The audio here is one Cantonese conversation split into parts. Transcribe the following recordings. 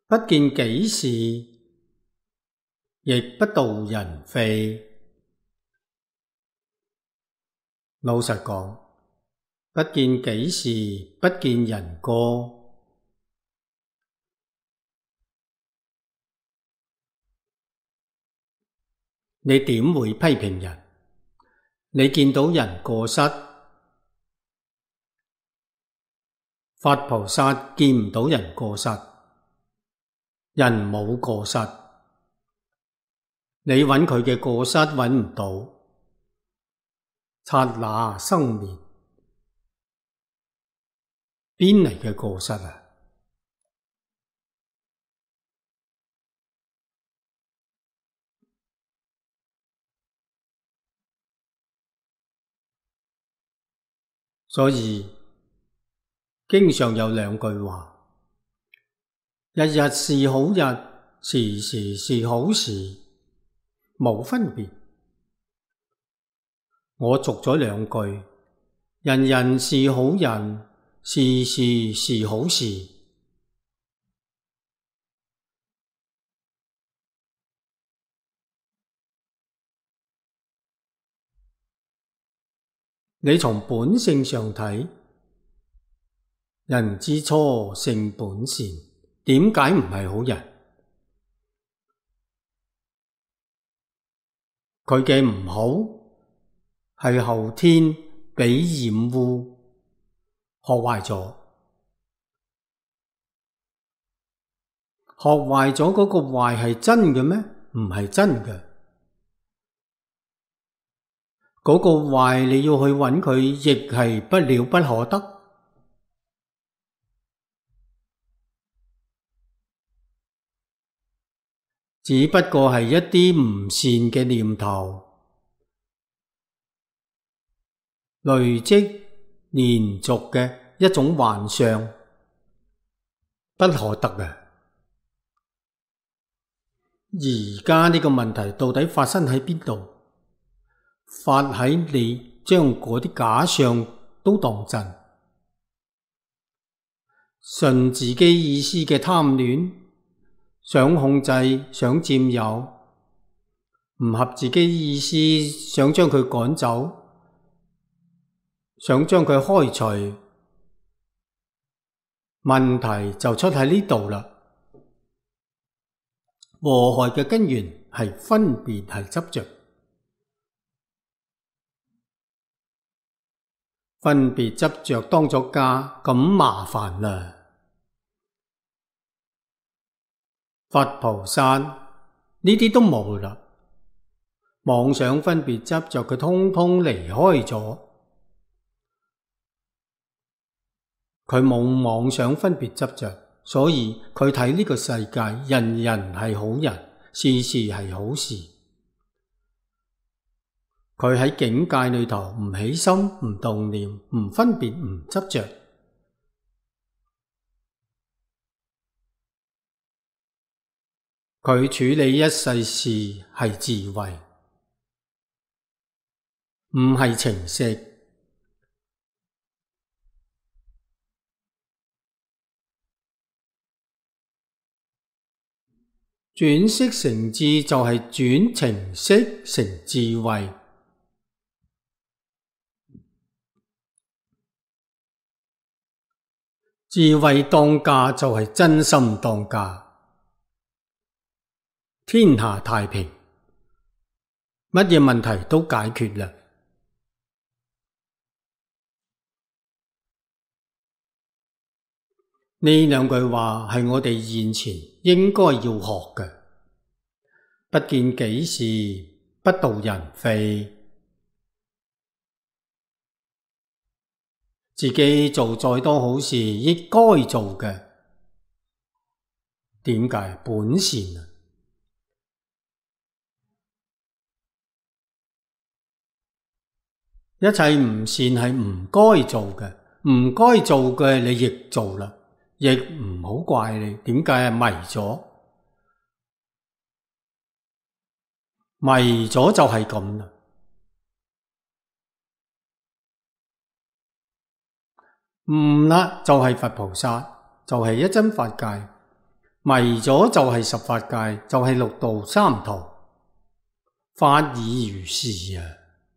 不見己事，亦不道人非。老實講，不見己事，不見人過。你點會批評人？你見到人過失，佛菩薩見唔到人過失，人冇過失，你揾佢嘅過失揾唔到，剎那生滅，邊嚟嘅過失啊？所以經上有兩句話：日日是好日，時時是好時，冇分別。我續咗兩句：人人是好人，時時是好時。你從本性上睇，人之初性本善，點解唔係好人？佢嘅唔好係後天俾染污，學壞咗。學壞咗嗰個壞係真嘅咩？唔係真嘅。嗰個壞你要去揾佢，亦係不了不可得。只不過係一啲唔善嘅念頭，累積連續嘅一種幻象，不可得嘅。而家呢個問題到底發生喺邊度？發喺你將嗰啲假象都當真，順自己意思嘅貪戀，想控制，想佔有，唔合自己意思，想將佢趕走，想將佢開除，問題就出喺呢度啦。禍害嘅根源係分別，係執着。分別執着當咗家，咁麻煩啦。佛菩薩呢啲都冇啦，妄想分別執着佢通通離開咗，佢冇妄想分別執着，所以佢睇呢個世界，人人係好人，事事係好事。佢喺境界裏頭唔起心，唔動念，唔分別，唔執着。佢處理一世事係智慧，唔係情識。轉識成智就係轉情識成智慧。智慧當家就係真心當家，天下太平，乜嘢問題都解決啦。呢兩句話係我哋現前應該要學嘅。不見己事，不道人非。自己做再多好事，亦該做嘅。點解？本善啊！一切唔善係唔該做嘅，唔該做嘅你亦做啦，亦唔好怪你。點解啊？迷咗，迷咗就係咁啦。悟啦，就係佛菩薩，就係一真法界。 迷咗就係十法界，就係六道三途，法已如是啊！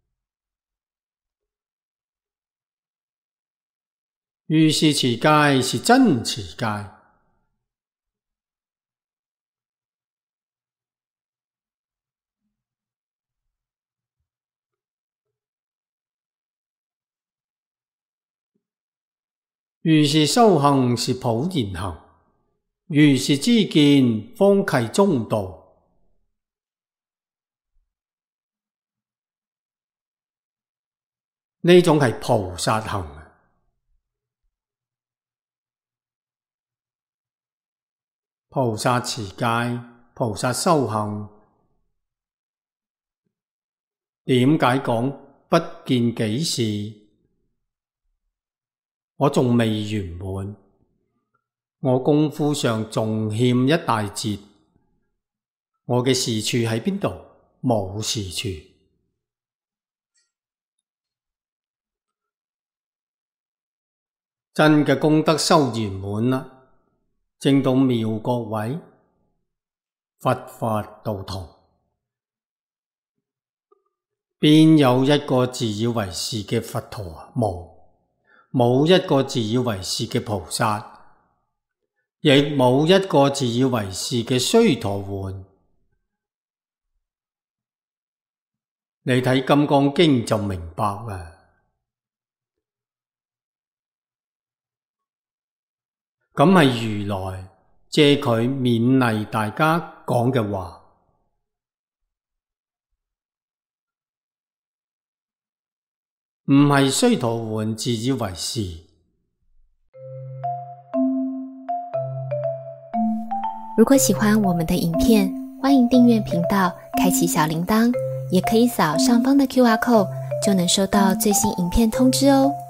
如是持戒是真持戒。如是修行是普賢行，如是知見方契中道。呢種係菩薩行。菩薩持戒，菩薩修行。點解講不見己事？我仲未圓滿，我功夫上仲欠一大截。我嘅是處喺邊度？冇是處。真嘅功德修圓滿啦，證到妙覺位，佛法道同。邊有一個自以為是嘅佛陀啊？冇一個自以為是嘅菩薩，亦冇一個自以為是嘅須陀洹。你睇《金剛經》就明白啦。咁係如來借佢勉勵大家講嘅話。唔係須陀洹自以為是。 如果喜歡我們的影片，歡迎訂閱頻道，開啟小鈴鐺，也可以掃上方的QR code，就能收到最新影片通知哦。